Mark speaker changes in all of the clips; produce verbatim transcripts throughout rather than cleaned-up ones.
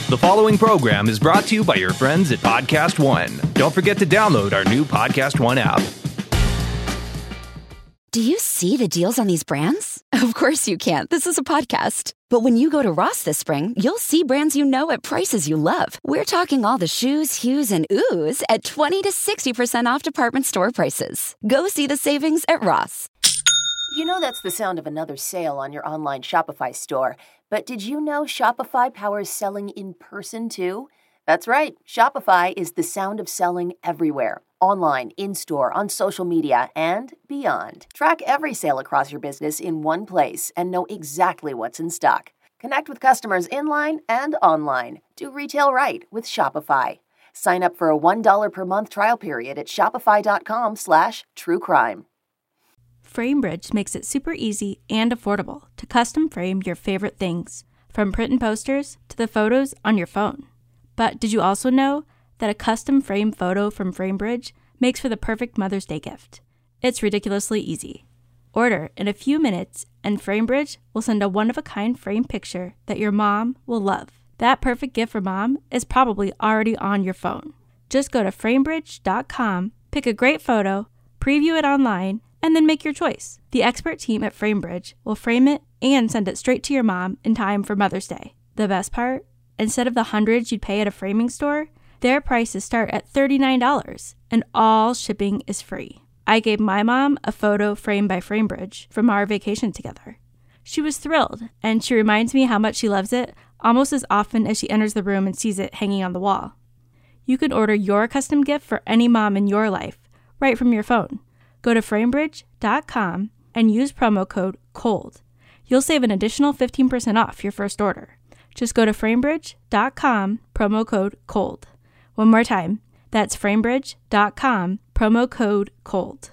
Speaker 1: The following program is brought to you by your friends at Podcast One. Don't forget to download our new Podcast One app.
Speaker 2: Do you see the deals on these brands? Of course you can't. This is a podcast. But when you go to Ross this spring, you'll see brands you know at prices you love. We're talking all the shoes, hues, and oohs at twenty to sixty percent off department store prices. Go see the savings at Ross.
Speaker 3: You know that's the sound of another sale on your online Shopify store. But did you know Shopify powers selling in person too? That's right. Shopify is the sound of selling everywhere. Online, in-store, on social media, and beyond. Track every sale across your business in one place and know exactly what's in stock. Connect with customers in-line and online. Do retail right with Shopify. Sign up for a one dollar per month trial period at shopify.com slash true crime.
Speaker 4: FrameBridge makes it super easy and affordable to custom frame your favorite things, from print and posters to the photos on your phone. But did you also know that a custom frame photo from FrameBridge makes for the perfect Mother's Day gift? It's ridiculously easy. Order in a few minutes, and FrameBridge will send a one-of-a-kind frame picture that your mom will love. That perfect gift for mom is probably already on your phone. Just go to framebridge dot com, pick a great photo, preview it online, and then make your choice. The expert team at FrameBridge will frame it and send it straight to your mom in time for Mother's Day. The best part? Instead of the hundreds you'd pay at a framing store, their prices start at thirty-nine dollars, and all shipping is free. I gave my mom a photo framed by FrameBridge from our vacation together. She was thrilled, and she reminds me how much she loves it almost as often as she enters the room and sees it hanging on the wall. You can order your custom gift for any mom in your life right from your phone. Go to framebridge dot com and use promo code COLD. You'll save an additional fifteen percent off your first order. Just go to framebridge dot com, promo code COLD. One more time, that's framebridge dot com, promo code COLD.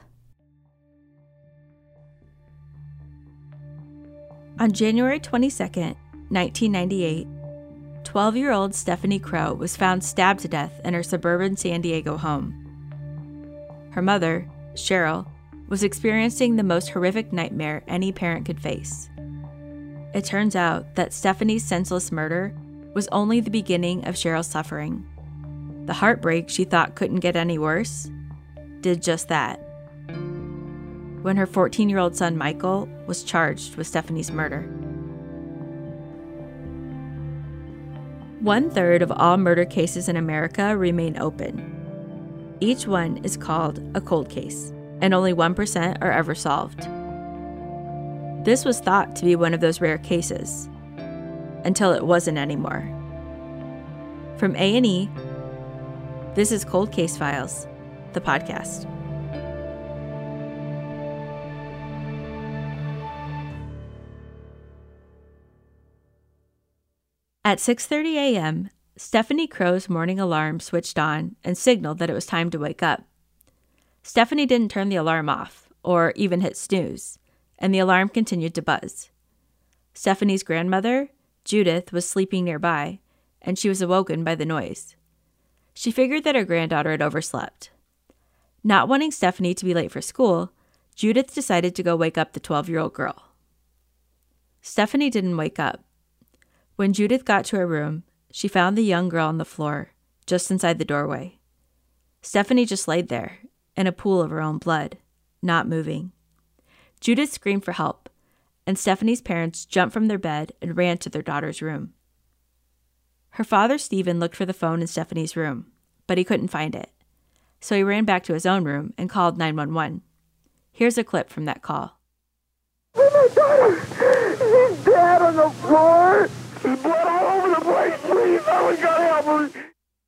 Speaker 4: On January twenty-second, nineteen ninety-eight, twelve-year-old Stephanie Crow was found stabbed to death in her suburban San Diego home. Her mother, Cheryl, was experiencing the most horrific nightmare any parent could face. It turns out that Stephanie's senseless murder was only the beginning of Cheryl's suffering. The heartbreak she thought couldn't get any worse did just that, when her fourteen-year-old son Michael was charged with Stephanie's murder. One-third of all murder cases in America remain open. Each one is called a cold case, and only one percent are ever solved. This was thought to be one of those rare cases, until it wasn't anymore. From A and E, this is Cold Case Files, the podcast. At six thirty a.m., Stephanie Crow's morning alarm switched on and signaled that it was time to wake up. Stephanie didn't turn the alarm off, or even hit snooze, and the alarm continued to buzz. Stephanie's grandmother, Judith, was sleeping nearby, and she was awoken by the noise. She figured that her granddaughter had overslept. Not wanting Stephanie to be late for school, Judith decided to go wake up the twelve-year-old girl. Stephanie didn't wake up. When Judith got to her room, she found the young girl on the floor, just inside the doorway. Stephanie just laid there, in a pool of her own blood, not moving. Judith screamed for help, and Stephanie's parents jumped from their bed and ran to their daughter's room. Her father, Stephen, looked for the phone in Stephanie's room, but he couldn't find it. So he ran back to his own room and called nine one one. Here's a clip from that call.
Speaker 5: Oh, my daughter! She's dead on the floor! She's blood all over the place! Please, someone gotta help her!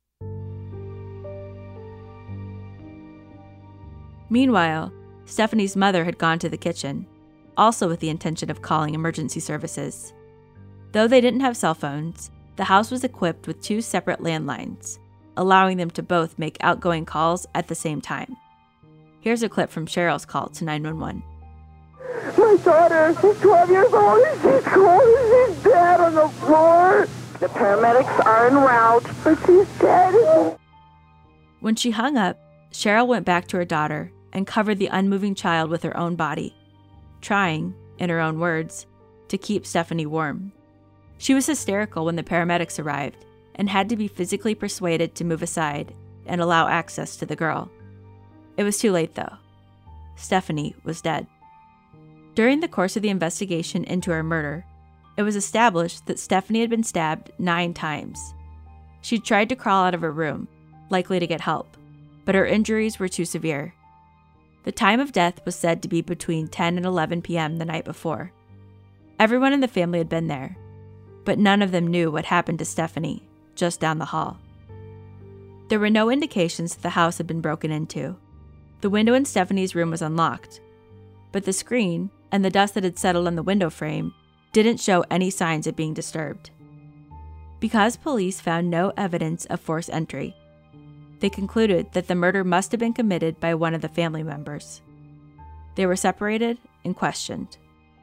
Speaker 4: Meanwhile, Stephanie's mother had gone to the kitchen, also with the intention of calling emergency services. Though they didn't have cell phones, the house was equipped with two separate landlines, allowing them to both make outgoing calls at the same time. Here's a clip from Cheryl's call to nine one one.
Speaker 5: My daughter, she's twelve years old, and she's cold, she's dead on the floor. The paramedics are en route, but she's dead.
Speaker 4: When she hung up, Cheryl went back to her daughter and covered the unmoving child with her own body, trying, in her own words, to keep Stephanie warm. She was hysterical when the paramedics arrived, and had to be physically persuaded to move aside and allow access to the girl. It was too late, though. Stephanie was dead. During the course of the investigation into her murder, it was established that Stephanie had been stabbed nine times. She tried to crawl out of her room, likely to get help, but her injuries were too severe. The time of death was said to be between ten and eleven p.m. the night before. Everyone in the family had been there, but none of them knew what happened to Stephanie just down the hall. There were no indications that the house had been broken into. The window in Stephanie's room was unlocked, but the screen and the dust that had settled on the window frame didn't show any signs of being disturbed. Because police found no evidence of forced entry, they concluded that the murder must have been committed by one of the family members. They were separated and questioned.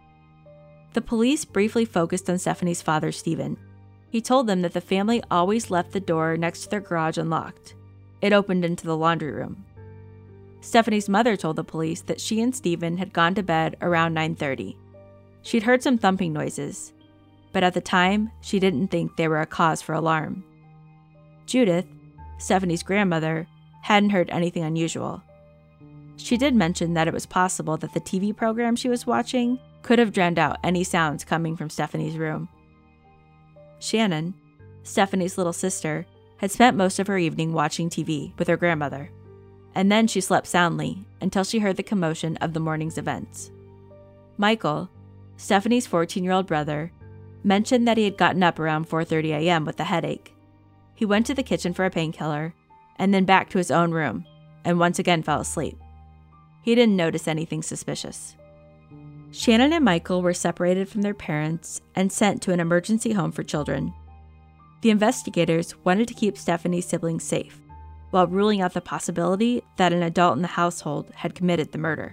Speaker 4: The police briefly focused on Stephanie's father, Stephen. He told them that the family always left the door next to their garage unlocked. It opened into the laundry room. Stephanie's mother told the police that she and Stephen had gone to bed around nine thirty. She'd heard some thumping noises, but at the time, she didn't think they were a cause for alarm. Judith, Stephanie's grandmother, hadn't heard anything unusual. She did mention that it was possible that the T V program she was watching could have drowned out any sounds coming from Stephanie's room. Shannon, Stephanie's little sister, had spent most of her evening watching T V with her grandmother, and then she slept soundly until she heard the commotion of the morning's events. Michael, Stephanie's fourteen-year-old brother, mentioned that he had gotten up around four thirty a.m. with a headache. He went to the kitchen for a painkiller, and then back to his own room, and once again fell asleep. He didn't notice anything suspicious. Shannon and Michael were separated from their parents and sent to an emergency home for children. The investigators wanted to keep Stephanie's siblings safe, while ruling out the possibility that an adult in the household had committed the murder.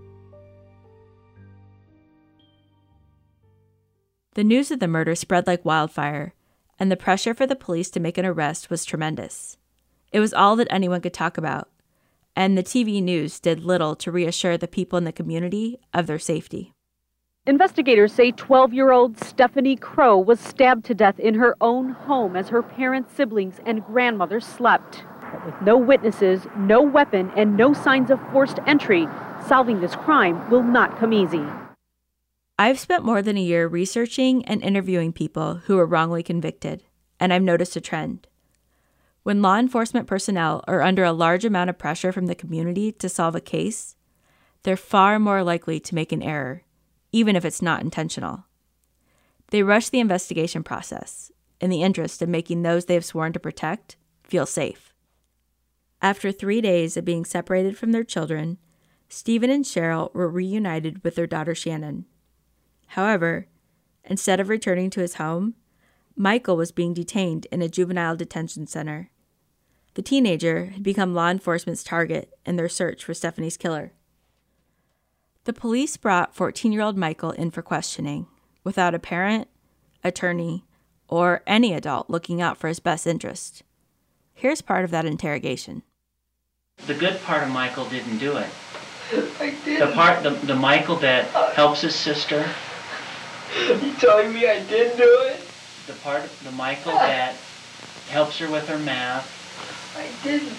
Speaker 4: The news of the murder spread like wildfire, and the pressure for the police to make an arrest was tremendous. It was all that anyone could talk about, and the T V news did little to reassure the people in the community of their safety.
Speaker 6: Investigators say twelve-year-old Stephanie Crow was stabbed to death in her own home as her parents, siblings, and grandmother slept. But with no witnesses, no weapon, and no signs of forced entry, solving this crime will not come easy.
Speaker 4: I've spent more than a year researching and interviewing people who were wrongly convicted, and I've noticed a trend. When law enforcement personnel are under a large amount of pressure from the community to solve a case, they're far more likely to make an error, even if it's not intentional. They rush the investigation process in the interest of making those they have sworn to protect feel safe. After three days of being separated from their children, Stephen and Cheryl were reunited with their daughter Shannon. However, instead of returning to his home, Michael was being detained in a juvenile detention center. The teenager had become law enforcement's target in their search for Stephanie's killer. The police brought fourteen-year-old Michael in for questioning, without a parent, attorney, or any adult looking out for his best interest. Here's part of that interrogation.
Speaker 7: The good part of Michael didn't do it.
Speaker 5: I did.
Speaker 7: The part, the, the Michael that helps his sister.
Speaker 5: You telling me I did do it?
Speaker 7: The part, the Michael that helps her with her math.
Speaker 5: I didn't.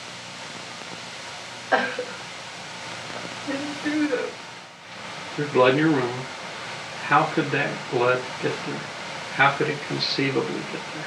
Speaker 5: I didn't do that.
Speaker 8: There's blood in your room. How could that blood get there? How could it conceivably get there?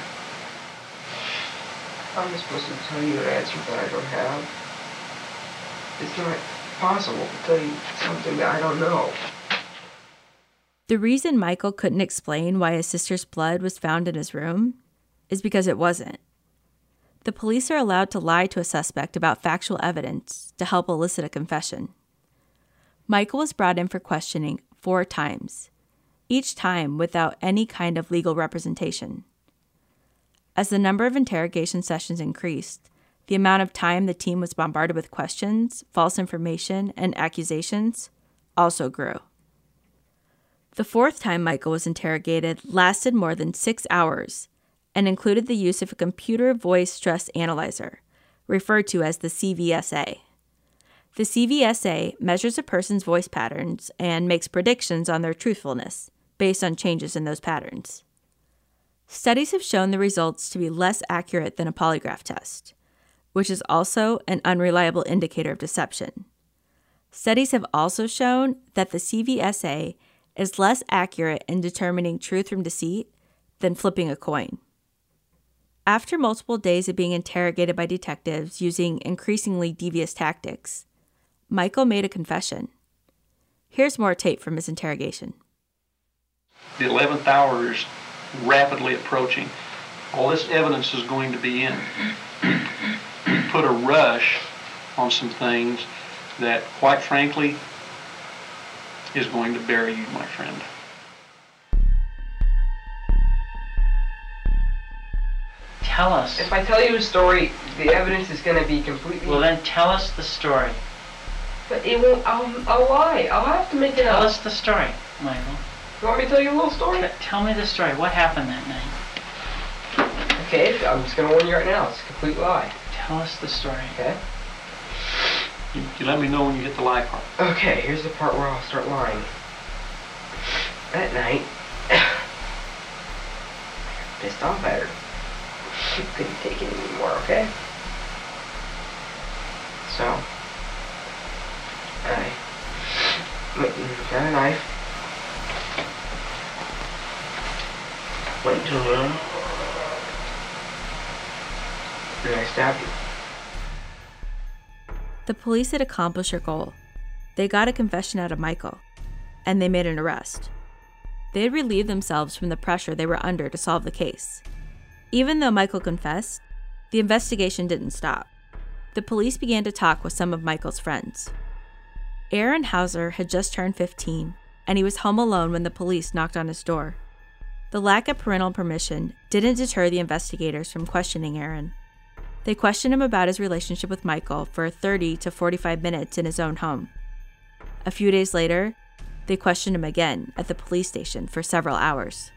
Speaker 9: I'm supposed to tell you an answer that I don't have. It's not possible to tell you something that I don't know.
Speaker 4: The reason Michael couldn't explain why his sister's blood was found in his room is because it wasn't. The police are allowed to lie to a suspect about factual evidence to help elicit a confession. Michael was brought in for questioning four times, each time without any kind of legal representation. As the number of interrogation sessions increased, the amount of time the team was bombarded with questions, false information, and accusations also grew. The fourth time Michael was interrogated lasted more than six hours and included the use of a computer voice stress analyzer, referred to as the C V S A. The C V S A measures a person's voice patterns and makes predictions on their truthfulness based on changes in those patterns. Studies have shown the results to be less accurate than a polygraph test, which is also an unreliable indicator of deception. Studies have also shown that the C V S A is less accurate in determining truth from deceit than flipping a coin. After multiple days of being interrogated by detectives using increasingly devious tactics, Michael made a confession. Here's more tape from his interrogation.
Speaker 8: The eleventh hour is rapidly approaching. All this evidence is going to be in. We put a rush on some things that, quite frankly, is going to bury you, my friend.
Speaker 7: Tell us.
Speaker 9: If I tell you a story, the evidence is going to be completely...
Speaker 7: Well, then tell us the story.
Speaker 9: But it won't... I'll, I'll lie. I'll have to make it
Speaker 7: Tell
Speaker 9: up.
Speaker 7: us the story, Michael.
Speaker 9: You want me to tell you a little story?
Speaker 7: T- tell me the story. What happened that night?
Speaker 9: Okay, I'm just going to warn you right now. It's a complete lie.
Speaker 7: Tell us the story.
Speaker 9: Okay?
Speaker 8: You, you let me know when you get the lie part.
Speaker 9: Okay, here's the part where I'll start lying. That night, I got pissed off at her. She couldn't take it anymore, okay? So, I went and got a knife, went to her room, and I stabbed her.
Speaker 4: The police had accomplished their goal. They got a confession out of Michael, and they made an arrest. They had relieved themselves from the pressure they were under to solve the case. Even though Michael confessed, the investigation didn't stop. The police began to talk with some of Michael's friends. Aaron Hauser had just turned fifteen, and he was home alone when the police knocked on his door. The lack of parental permission didn't deter the investigators from questioning Aaron. They questioned him about his relationship with Michael for thirty to forty-five minutes in his own home. A few days later, they questioned him again at the police station for several hours.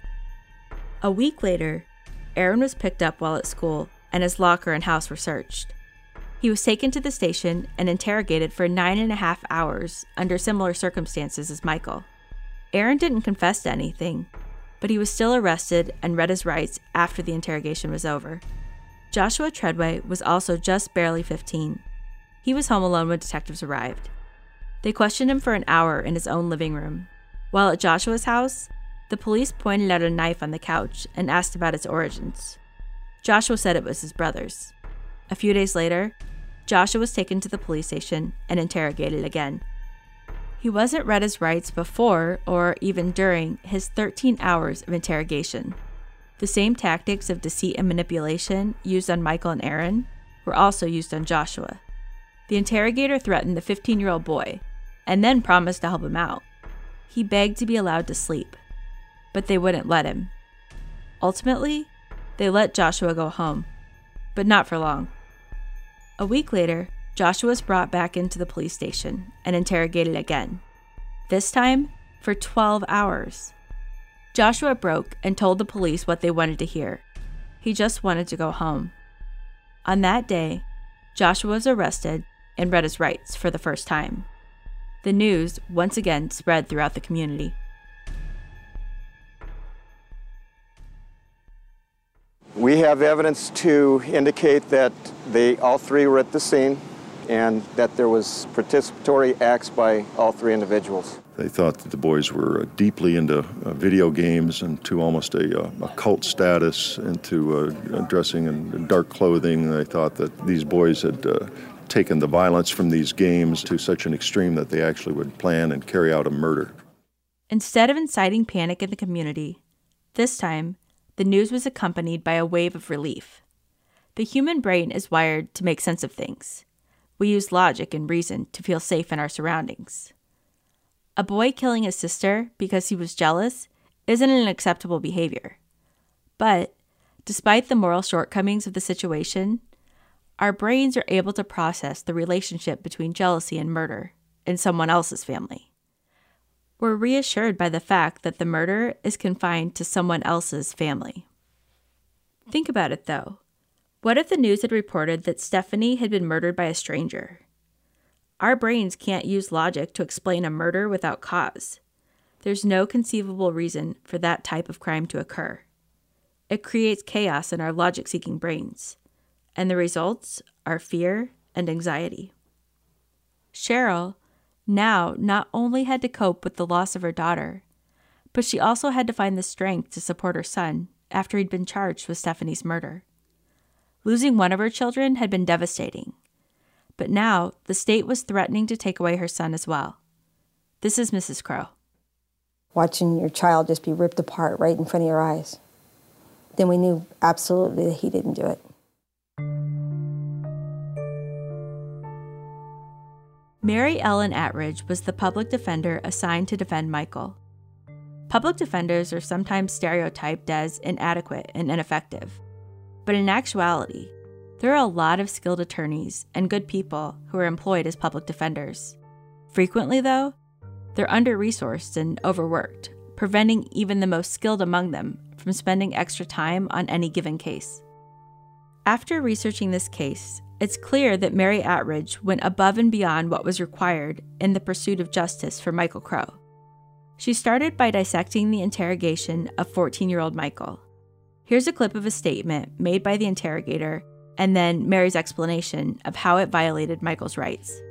Speaker 4: A week later, Aaron was picked up while at school, and his locker and house were searched. He was taken to the station and interrogated for nine and a half hours under similar circumstances as Michael. Aaron didn't confess to anything, but he was still arrested and read his rights after the interrogation was over. Joshua Treadway was also just barely fifteen. He was home alone when detectives arrived. They questioned him for an hour in his own living room. While at Joshua's house, the police pointed out a knife on the couch and asked about its origins. Joshua said it was his brother's. A few days later, Joshua was taken to the police station and interrogated again. He wasn't read his rights before or even during his thirteen hours of interrogation. The same tactics of deceit and manipulation used on Michael and Aaron were also used on Joshua. The interrogator threatened the fifteen-year-old boy and then promised to help him out. He begged to be allowed to sleep, but they wouldn't let him. Ultimately, they let Joshua go home, but not for long. A week later, Joshua was brought back into the police station and interrogated again, this time for twelve hours. Joshua broke and told the police what they wanted to hear. He just wanted to go home. On that day, Joshua was arrested and read his rights for the first time. The news once again spread throughout the community.
Speaker 10: We have evidence to indicate that they all three were at the scene and that there was participatory acts by all three individuals.
Speaker 11: They thought that the boys were deeply into uh, video games and to almost a, uh, a cult status, into uh, dressing in dark clothing. They thought that these boys had uh, taken the violence from these games to such an extreme that they actually would plan and carry out a murder.
Speaker 4: Instead of inciting panic in the community, this time, the news was accompanied by a wave of relief. The human brain is wired to make sense of things. We use logic and reason to feel safe in our surroundings. A boy killing his sister because he was jealous isn't an acceptable behavior. But, despite the moral shortcomings of the situation, our brains are able to process the relationship between jealousy and murder in someone else's family. We're reassured by the fact that the murder is confined to someone else's family. Think about it, though. What if the news had reported that Stephanie had been murdered by a stranger? Our brains can't use logic to explain a murder without cause. There's no conceivable reason for that type of crime to occur. it creates chaos in our logic-seeking brains, and the results are fear and anxiety. Cheryl now not only had to cope with the loss of her daughter, but she also had to find the strength to support her son after he'd been charged with Stephanie's murder. Losing one of her children had been devastating, but now the state was threatening to take away her son as well. This is Missus Crow.
Speaker 12: Watching your child just be ripped apart right in front of your eyes. Then we knew absolutely that he didn't do it.
Speaker 4: Mary Ellen Attridge was the public defender assigned to defend Michael. Public defenders are sometimes stereotyped as inadequate and ineffective. But in actuality, there are a lot of skilled attorneys and good people who are employed as public defenders. Frequently, though, they're under-resourced and overworked, preventing even the most skilled among them from spending extra time on any given case. After researching this case, it's clear that Mary Attridge went above and beyond what was required in the pursuit of justice for Michael Crow. She started by dissecting the interrogation of fourteen-year-old Michael. Here's a clip of a statement made by the interrogator, and then Mary's explanation of how it violated Michael's rights.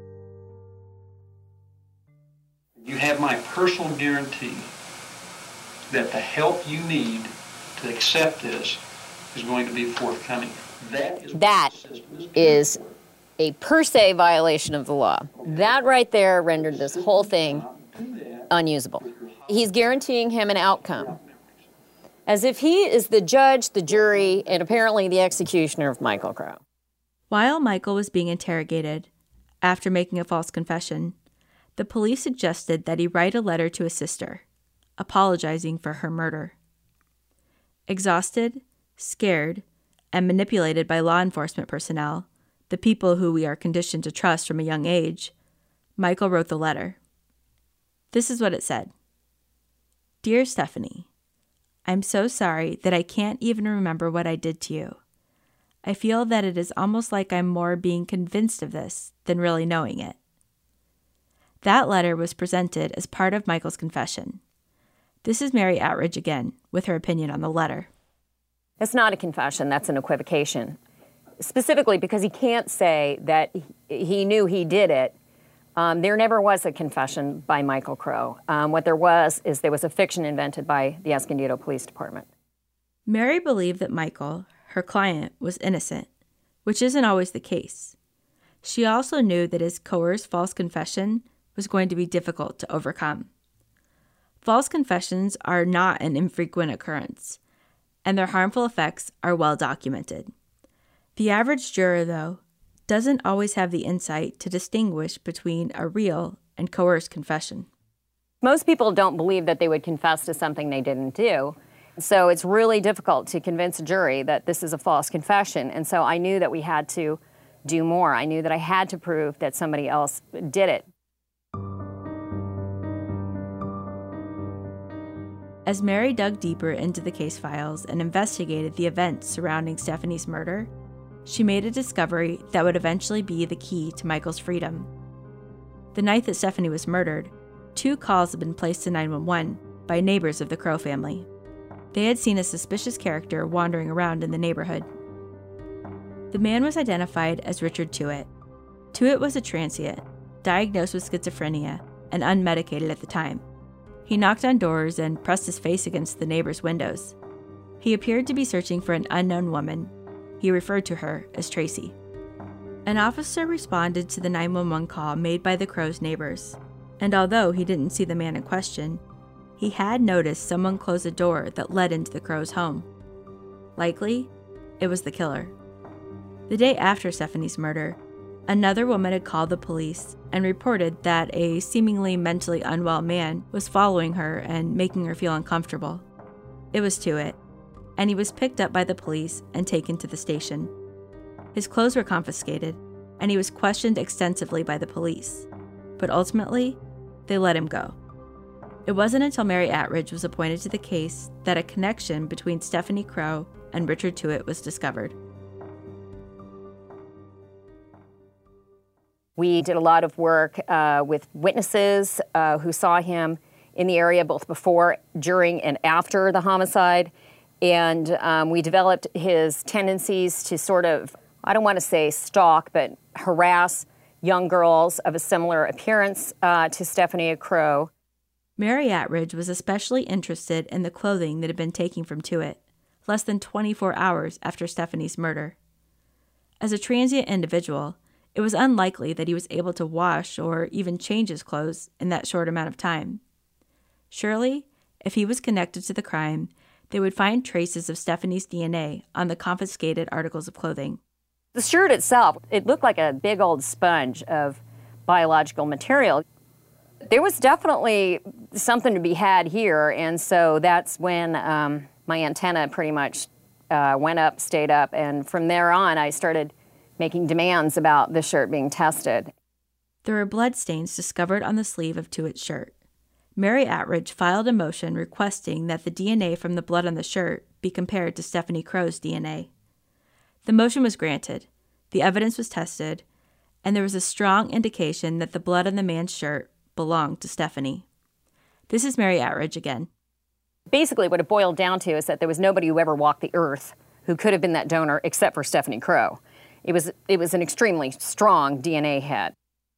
Speaker 8: You have my personal guarantee that the help you need to accept this is going to be forthcoming. That is,
Speaker 13: that is a per se violation of the law. That right there rendered this whole thing unusable. He's guaranteeing him an outcome, as if he is the judge, the jury, and apparently the executioner of Michael Crow.
Speaker 4: While Michael was being interrogated, after making a false confession, the police suggested that he write a letter to his sister, apologizing for her murder. Exhausted, scared, and manipulated by law enforcement personnel, the people who we are conditioned to trust from a young age, Michael wrote the letter. This is what it said. Dear Stephanie, I'm so sorry that I can't even remember what I did to you. I feel that it is almost like I'm more being convinced of this than really knowing it. That letter was presented as part of Michael's confession. This is Mary Attridge again, with her opinion on the letter.
Speaker 13: That's not a confession, that's an equivocation. Specifically because he can't say that he knew he did it. Um, there never was a confession by Michael Crow. Um, what there was is there was a fiction invented by the Escondido Police Department.
Speaker 4: Mary believed that Michael, her client, was innocent, which isn't always the case. She also knew that his coerced false confession was going to be difficult to overcome. False confessions are not an infrequent occurrence, and their harmful effects are well documented. The average juror, though, doesn't always have the insight to distinguish between a real and coerced confession.
Speaker 13: Most people don't believe that they would confess to something they didn't do, so it's really difficult to convince a jury that this is a false confession, and so I knew that we had to do more. I knew that I had to prove that somebody else did it.
Speaker 4: As Mary dug deeper into the case files and investigated the events surrounding Stephanie's murder, she made a discovery that would eventually be the key to Michael's freedom. The night that Stephanie was murdered, two calls had been placed to nine one one by neighbors of the Crow family. They had seen a suspicious character wandering around in the neighborhood. The man was identified as Richard Tuitt. Tuitt was a transient, diagnosed with schizophrenia, and unmedicated at the time. He knocked on doors and pressed his face against the neighbors' windows. He appeared to be searching for an unknown woman. He referred to her as Tracy. An officer responded to the nine one one call made by the Crow's neighbors, and although he didn't see the man in question, he had noticed someone close a door that led into the Crow's home. Likely, it was the killer. The day after Stephanie's murder, another woman had called the police and reported that a seemingly mentally unwell man was following her and making her feel uncomfortable. It was Tuitt, and he was picked up by the police and taken to the station. His clothes were confiscated, and he was questioned extensively by the police, but ultimately, they let him go. It wasn't until Mary Attridge was appointed to the case that a connection between Stephanie Crow and Richard Tuitt was discovered.
Speaker 13: We did a lot of work uh, with witnesses uh, who saw him in the area both before, during, and after the homicide. And um, we developed his tendencies to sort of, I don't want to say stalk, but harass young girls of a similar appearance uh, to Stephanie Crow.
Speaker 4: Mary Attridge was especially interested in the clothing that had been taken from Tuitt, less than twenty-four hours after Stephanie's murder. As a transient individual, it was unlikely that he was able to wash or even change his clothes in that short amount of time. Surely, if he was connected to the crime, they would find traces of Stephanie's D N A on the confiscated articles of clothing.
Speaker 13: The shirt itself, it looked like a big old sponge of biological material. There was definitely something to be had here, and so that's when um, my antenna pretty much uh, went up, stayed up, and from there on I started making demands about the shirt being tested.
Speaker 4: There were bloodstains discovered on the sleeve of Tuitt's shirt. Mary Attridge filed a motion requesting that the D N A from the blood on the shirt be compared to Stephanie Crow's D N A. The motion was granted, the evidence was tested, and there was a strong indication that the blood on the man's shirt belonged to Stephanie. This is Mary Attridge again.
Speaker 13: Basically, what it boiled down to is that there was nobody who ever walked the earth who could have been that donor except for Stephanie Crow. It was, it was an extremely strong D N A hit.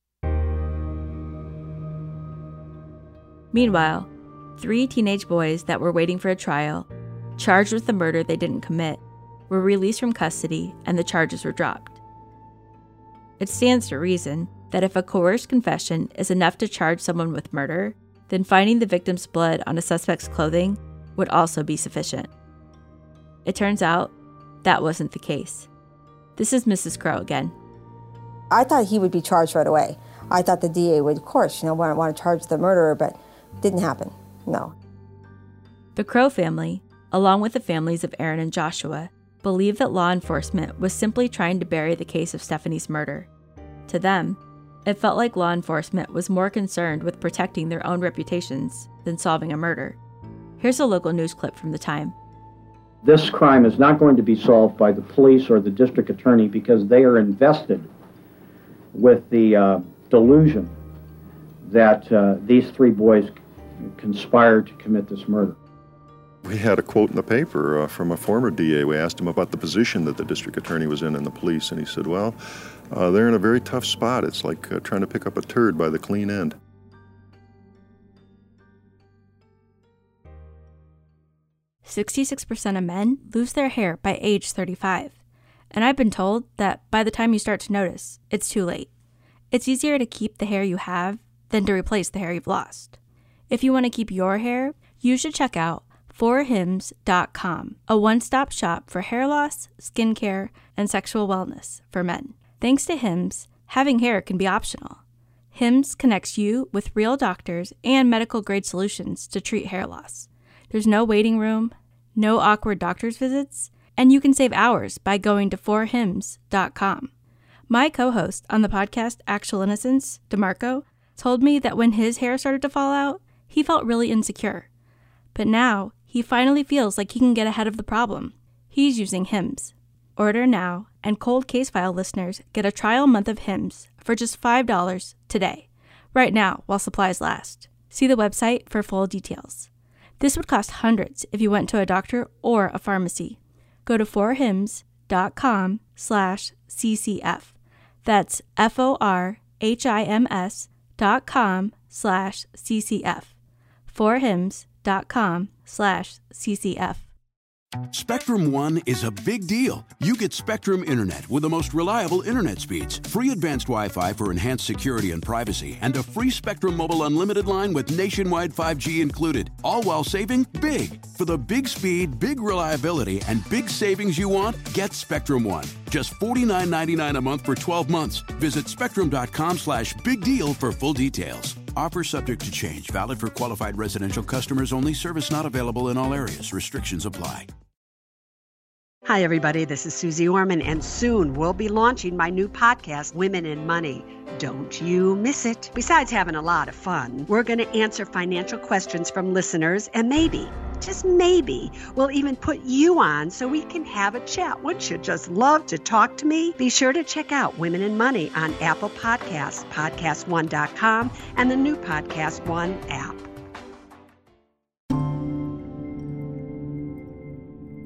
Speaker 4: Meanwhile, three teenage boys that were waiting for a trial, charged with the murder they didn't commit, were released from custody and the charges were dropped. It stands to reason that if a coerced confession is enough to charge someone with murder, then finding the victim's blood on a suspect's clothing would also be sufficient. It turns out that wasn't the case. This is Missus Crow again.
Speaker 12: I thought he would be charged right away. I thought the D A would, of course, you know, want, want to charge the murderer, but it didn't happen. No.
Speaker 4: The Crow family, along with the families of Aaron and Joshua, believed that law enforcement was simply trying to bury the case of Stephanie's murder. To them, it felt like law enforcement was more concerned with protecting their own reputations than solving a murder. Here's a local news clip from the time.
Speaker 14: This crime is not going to be solved by the police or the district attorney because they are invested with the uh, delusion that uh, these three boys conspired to commit this murder.
Speaker 11: We had a quote in the paper uh, from a former D A. We asked him about the position that the district attorney was in and the police, and he said, well, uh, they're in a very tough spot. It's like uh, trying to pick up a turd by the clean end.
Speaker 4: sixty-six percent of men lose their hair by age thirty-five, and I've been told that by the time you start to notice, it's too late. It's easier to keep the hair you have than to replace the hair you've lost. If you want to keep your hair, you should check out for hims dot com, a one-stop shop for hair loss, skincare, and sexual wellness for men. Thanks to Hims, having hair can be optional. Hims connects you with real doctors and medical-grade solutions to treat hair loss. There's no waiting room, no awkward doctor's visits, and you can save hours by going to for hims dot com. My co-host on the podcast Actual Innocence, DeMarco, told me that when his hair started to fall out, he felt really insecure. But now, he finally feels like he can get ahead of the problem. He's using Hims. Order now, and Cold Case File listeners get a trial month of Hims for just five dollars today, right now while supplies last. See the website for full details. This would cost hundreds if you went to a doctor or a pharmacy. Go to for hims dot com slash C C F. That's F O R H I M S dot com slash C C F. for hims dot com slash C C F.
Speaker 15: Spectrum One is a big deal. You get Spectrum Internet with the most reliable internet speeds, free advanced Wi-Fi for enhanced security and privacy, and a free Spectrum Mobile Unlimited line with nationwide five G included, all while saving big. For the big speed, big reliability, and big savings you want, get Spectrum One. Just forty-nine ninety-nine a month for twelve months. Visit spectrum dot com slash big deal for full details. Offer subject to change. Valid for qualified residential customers only. Service not available in all areas. Restrictions apply.
Speaker 16: Hi, everybody. This is Susie Orman, and soon we'll be launching my new podcast, Women in Money. Don't you miss it. Besides having a lot of fun, we're going to answer financial questions from listeners, and maybe, just maybe, we'll even put you on so we can have a chat. Wouldn't you just love to talk to me? Be sure to check out Women in Money on Apple Podcasts, podcast one dot com, and the new Podcast One app.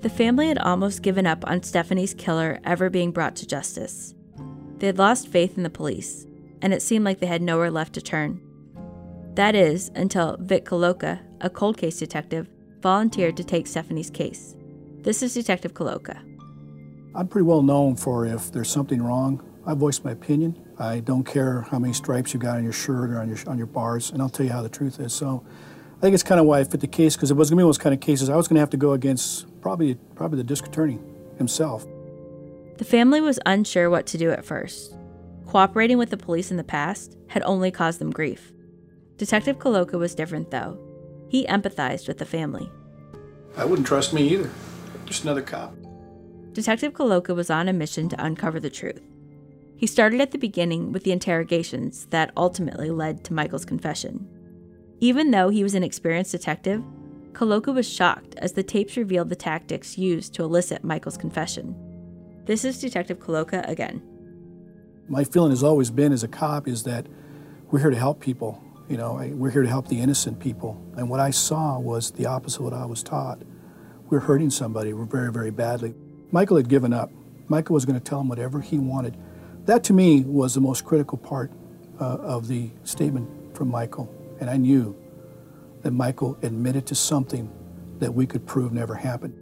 Speaker 4: The family had almost given up on Stephanie's killer ever being brought to justice. They had lost faith in the police, and it seemed like they had nowhere left to turn. That is, until Vic Caloca, a cold case detective, volunteered to take Stephanie's case. This is Detective Caloca.
Speaker 17: I'm pretty well known for if there's something wrong, I voice my opinion. I don't care how many stripes you got on your shirt or on your on your bars, and I'll tell you how the truth is. So I think it's kind of why I fit the case, because it was going to be one of those kind of cases I was going to have to go against probably probably the district attorney himself.
Speaker 4: The family was unsure what to do at first. Cooperating with the police in the past had only caused them grief. Detective Caloca was different, though. He empathized with the family.
Speaker 17: I wouldn't trust me either. Just another cop.
Speaker 4: Detective Caloca was on a mission to uncover the truth. He started at the beginning with the interrogations that ultimately led to Michael's confession. Even though he was an experienced detective, Caloca was shocked as the tapes revealed the tactics used to elicit Michael's confession. This is Detective Caloca again.
Speaker 17: My feeling has always been as a cop is that we're here to help people. You know, we're here to help the innocent people. And what I saw was the opposite of what I was taught. We're hurting somebody very, very badly. Michael had given up. Michael was going to tell him whatever he wanted. That, to me, was the most critical part uh, of the statement from Michael. And I knew that Michael admitted to something that we could prove never happened.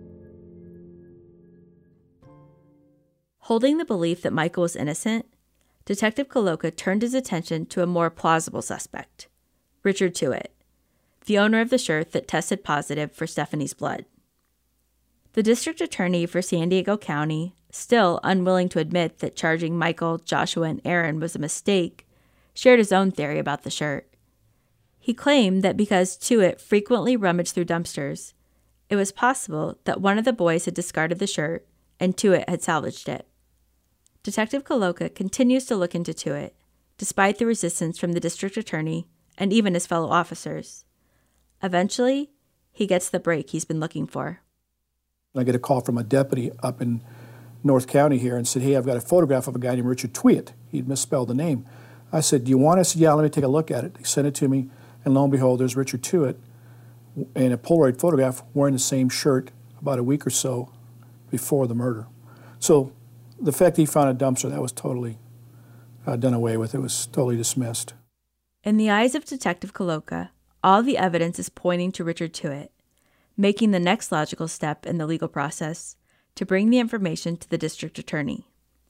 Speaker 4: Holding the belief that Michael was innocent, Detective Caloca turned his attention to a more plausible suspect, Richard Tuitt, the owner of the shirt that tested positive for Stephanie's blood. The district attorney for San Diego County, still unwilling to admit that charging Michael, Joshua, and Aaron was a mistake, shared his own theory about the shirt. He claimed that because Tuitt frequently rummaged through dumpsters, it was possible that one of the boys had discarded the shirt and Tuitt had salvaged it. Detective Caloca continues to look into Tuitt, despite the resistance from the district attorney and even his fellow officers. Eventually, he gets the break he's been looking for.
Speaker 17: I get a call from a deputy up in North County here and said, hey, I've got a photograph of a guy named Richard Tuitt. He'd misspelled the name. I said, do you want it? I said, yeah, let me take a look at it. They sent it to me, and lo and behold, there's Richard Tuitt in a Polaroid photograph wearing the same shirt about a week or so before the murder. So the fact that he found a dumpster, that was totally uh, done away with. It was totally dismissed.
Speaker 4: In the eyes of Detective Caloca, all the evidence is pointing to Richard Tuitt, making the next logical step in the legal process to bring the information to the district attorney.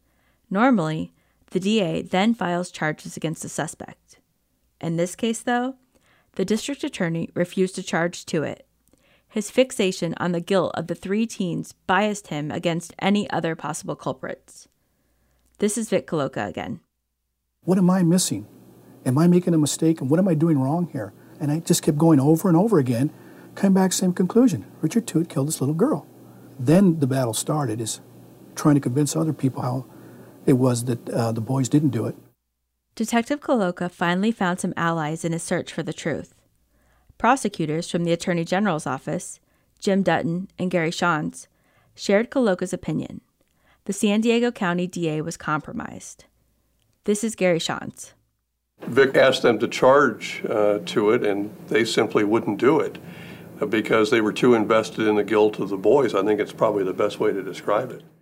Speaker 4: Normally, the D A then files charges against the suspect. In this case, though, the district attorney refused to charge Tuitt. His fixation on the guilt of the three teens biased him against any other possible culprits. This is Vic Caloca again.
Speaker 17: What am I missing? Am I making a mistake? And what am I doing wrong here? And I just kept going over and over again, came back same conclusion. Richard Tuitt killed this little girl. Then the battle started, is trying to convince other people how it was that uh, the boys didn't do it.
Speaker 4: Detective Caloca finally found some allies in his search for the truth. Prosecutors from the Attorney General's office, Jim Dutton and Gary Shantz, shared Caloca's opinion. The San Diego County D A was compromised. This is Gary Shantz.
Speaker 18: Vic asked them to charge uh, Tuitt, and they simply wouldn't do it uh, because they were too invested in the guilt of the boys. I think it's probably the best way to describe it.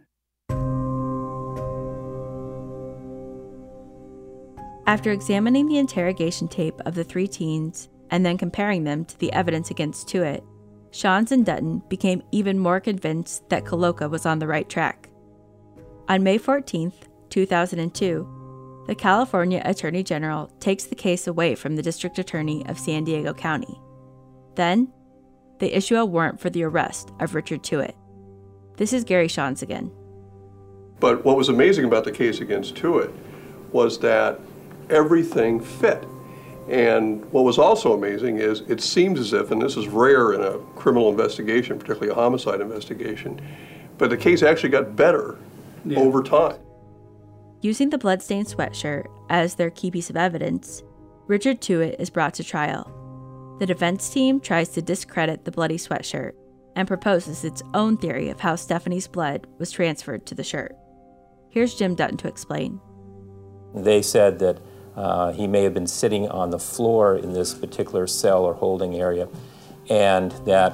Speaker 4: After examining the interrogation tape of the three teens and then comparing them to the evidence against Tuitt, Shantz and Dutton became even more convinced that Caloca was on the right track. On May fourteenth, two thousand two, the California Attorney General takes the case away from the District Attorney of San Diego County. Then, they issue a warrant for the arrest of Richard Tuitt. This is Gary Shantz again.
Speaker 18: But what was amazing about the case against Tuitt was that everything fit. And what was also amazing is it seems as if, and this is rare in a criminal investigation, particularly a homicide investigation, but the case actually got better yeah. over time.
Speaker 4: Using the bloodstained sweatshirt as their key piece of evidence, Richard Tuitt is brought to trial. The defense team tries to discredit the bloody sweatshirt and proposes its own theory of how Stephanie's blood was transferred to the shirt. Here's Jim Dutton to explain.
Speaker 19: They said that uh, he may have been sitting on the floor in this particular cell or holding area, and that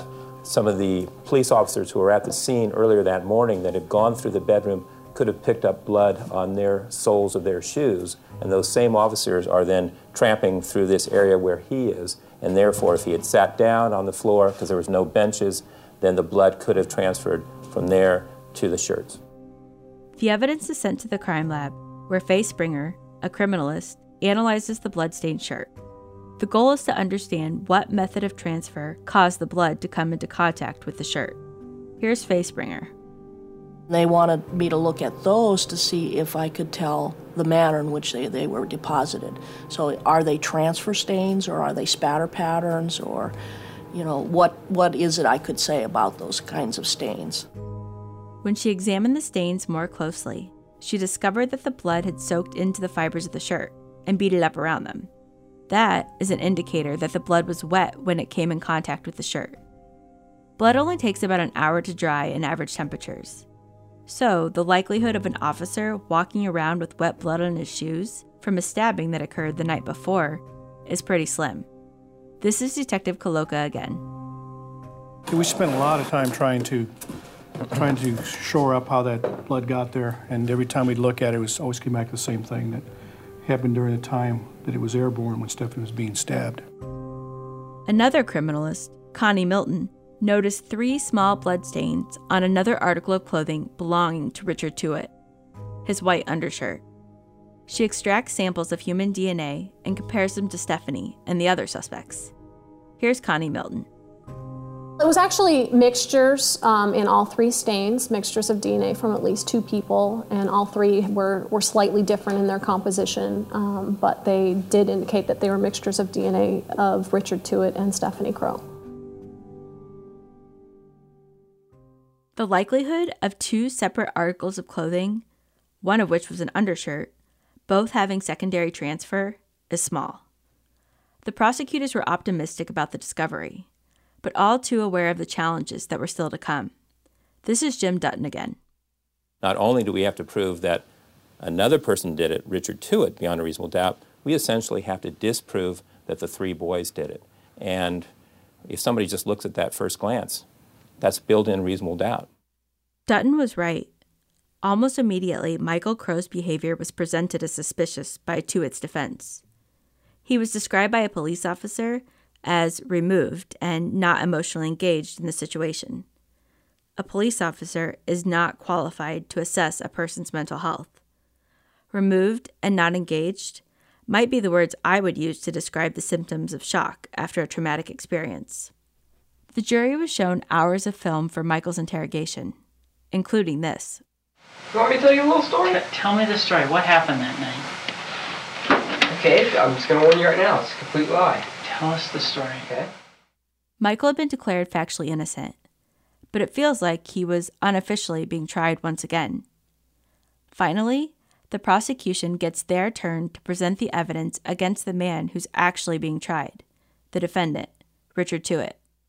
Speaker 19: some of the police officers who were at the scene earlier that morning that had gone through the bedroom could have picked up blood on their soles of their shoes, and those same officers are then tramping through this area where he is, and therefore if he had sat down on the floor because there was no benches, then the blood could have transferred from there to the shirts.
Speaker 4: The evidence is sent to the crime lab, where Faye Springer, a criminalist, analyzes the bloodstained shirt. The goal is to understand what method of transfer caused the blood to come into contact with the shirt. Here's Faye Springer.
Speaker 20: They wanted me to look at those to see if I could tell the manner in which they, they were deposited. So are they transfer stains, or are they spatter patterns, or, you know, what what is it I could say about those kinds of stains?
Speaker 4: When she examined the stains more closely, she discovered that the blood had soaked into the fibers of the shirt and beaded up around them. That is an indicator that the blood was wet when it came in contact with the shirt. Blood only takes about an hour to dry in average temperatures. So, the likelihood of an officer walking around with wet blood on his shoes from a stabbing that occurred the night before is pretty slim. This is Detective Koloka again.
Speaker 17: We spent a lot of time trying to trying to shore up how that blood got there, and every time we'd look at it, it was always came back the same thing, that happened during the time that it was airborne when Stephanie was being stabbed.
Speaker 4: Another criminalist, Connie Milton, noticed three small blood stains on another article of clothing belonging to Richard Tuitt, his white undershirt. She extracts samples of human D N A and compares them to Stephanie and the other suspects. Here's Connie Milton.
Speaker 21: It was actually mixtures um, in all three stains, mixtures of D N A from at least two people, and all three were, were slightly different in their composition, um, but they did indicate that they were mixtures of D N A of Richard Tuitt and Stephanie Crow.
Speaker 4: The likelihood of two separate articles of clothing, one of which was an undershirt, both having secondary transfer, is small. The prosecutors were optimistic about the discovery, but all too aware of the challenges that were still to come. This is Jim Dutton again.
Speaker 19: Not only do we have to prove that another person did it, Richard Tuitt, beyond a reasonable doubt, we essentially have to disprove that the three boys did it. And if somebody just looks at that first glance, that's built-in reasonable doubt.
Speaker 4: Dutton was right. Almost immediately, Michael Crow's behavior was presented as suspicious by Tuitt's defense. He was described by a police officer as removed and not emotionally engaged in the situation. A police officer is not qualified to assess a person's mental health. Removed and not engaged might be the words I would use to describe the symptoms of shock after a traumatic experience. The jury was shown hours of film for Michael's interrogation, including this.
Speaker 7: You want me to tell you a little story? Tell me the story. What happened that night?
Speaker 22: Okay, I'm just going to warn you right now. It's a complete lie.
Speaker 7: Tell us the story.
Speaker 22: Okay.
Speaker 4: Michael had been declared factually innocent, but it feels like he was unofficially being tried once again. Finally, the prosecution gets their turn to present the evidence against the man who's actually being tried, the defendant, Richard Tuitt.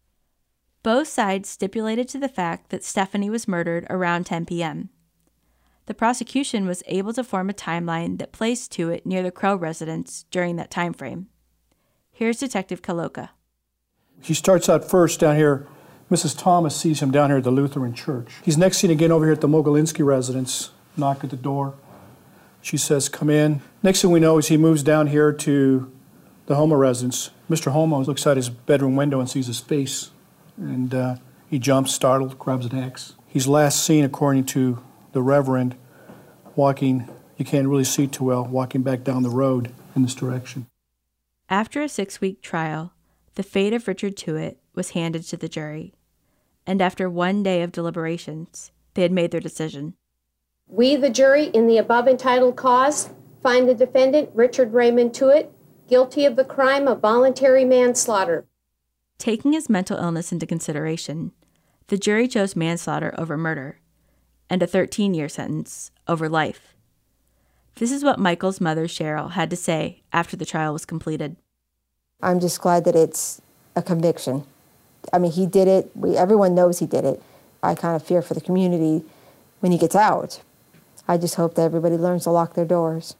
Speaker 4: Both sides stipulated to the fact that Stephanie was murdered around ten p.m. The prosecution was able to form a timeline that placed Tuitt near the Crow residence during that time frame. Here's Detective Koloka.
Speaker 17: He starts out first down here. Missus Thomas sees him down here at the Lutheran church. He's next seen again over here at the Mogolinsky residence, knock at the door. She says, come in. Next thing we know is he moves down here to the Homo residence. Mister Homo looks out his bedroom window and sees his face, and uh, he jumps, startled, grabs an axe. He's last seen, according to the Reverend, walking, you can't really see too well, walking back down the road in this direction.
Speaker 4: After a six-week trial, the fate of Richard Tuitt was handed to the jury, and after one day of deliberations, they had made their decision.
Speaker 23: We, the jury, in the above entitled cause, find the defendant, Richard Raymond Tuitt, guilty of the crime of voluntary manslaughter.
Speaker 4: Taking his mental illness into consideration, the jury chose manslaughter over murder, and a thirteen-year sentence over life. This is what Michael's mother, Cheryl, had to say after the trial was completed.
Speaker 12: I'm just glad that it's a conviction. I mean, he did it. We, everyone knows he did it. I kind of fear for the community when he gets out. I just hope that everybody learns to lock their doors.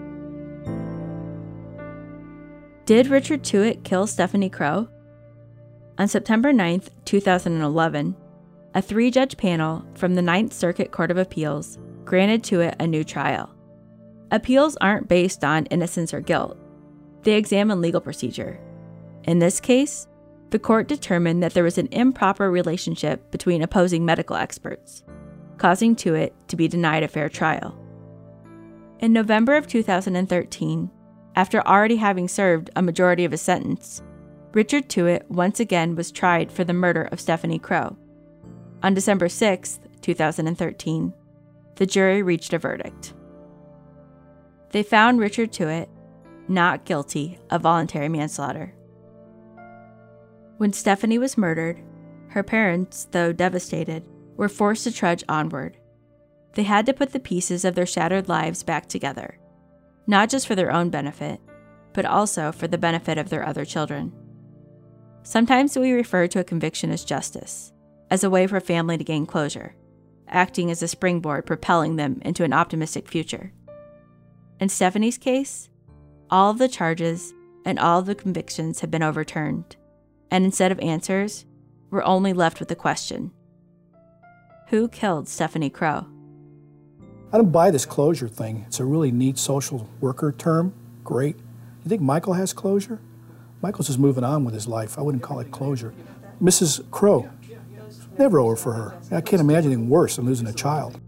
Speaker 4: Did Richard Tuitt kill Stephanie Crow? On September ninth, two thousand eleven, a three-judge panel from the Ninth Circuit Court of Appeals granted Tuitt a new trial. Appeals aren't based on innocence or guilt. They examine legal procedure. In this case, the court determined that there was an improper relationship between opposing medical experts, causing Tuitt to be denied a fair trial. In November of two thousand thirteen, after already having served a majority of his sentence, Richard Tuitt once again was tried for the murder of Stephanie Crowe. On December sixth, two thousand thirteen, the jury reached a verdict. They found Richard Tuitt not guilty of voluntary manslaughter. When Stephanie was murdered, her parents, though devastated, were forced to trudge onward. They had to put the pieces of their shattered lives back together, not just for their own benefit, but also for the benefit of their other children. Sometimes we refer to a conviction as justice, as a way for a family to gain closure, acting as a springboard propelling them into an optimistic future. In Stephanie's case, all of the charges and all of the convictions have been overturned, and instead of answers, we're only left with the question: who killed Stephanie Crowe?
Speaker 17: I don't buy this closure thing. It's a really neat social worker term. Great. You think Michael has closure? Michael's just moving on with his life. I wouldn't call it closure. Missus Crowe, never over for her. I can't imagine anything worse than losing a child.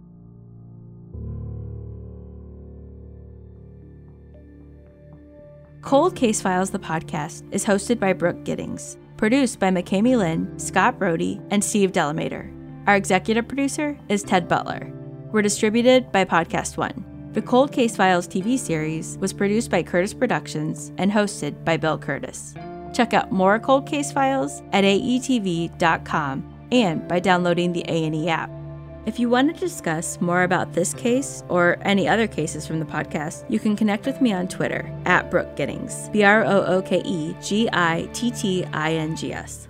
Speaker 4: Cold Case Files, the podcast, is hosted by Brooke Giddings, produced by McKamey Lynn, Scott Brody, and Steve Delamater. Our executive producer is Ted Butler. We're distributed by Podcast One. The Cold Case Files T V series was produced by Curtis Productions and hosted by Bill Curtis. Check out more Cold Case Files at A E T V dot com and by downloading the A and E app. If you want to discuss more about this case or any other cases from the podcast, you can connect with me on Twitter at Brooke Giddings, B R O O K E G I T T I N G S.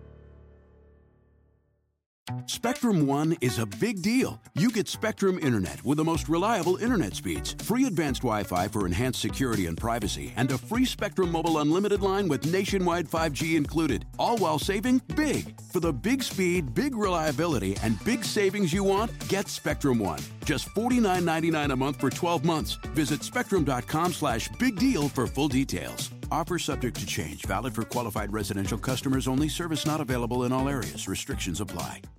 Speaker 15: Spectrum One is a big deal. You get Spectrum Internet with the most reliable internet speeds, free advanced Wi-Fi for enhanced security and privacy, and a free Spectrum Mobile Unlimited line with nationwide five G included, all while saving big. For the big speed, big reliability, and big savings you want, get Spectrum One. Just forty-nine ninety-nine a month for twelve months. Visit spectrum.com slash big deal for full details. Offer subject to change. Valid for qualified residential customers only. Service not available in all areas. Restrictions apply.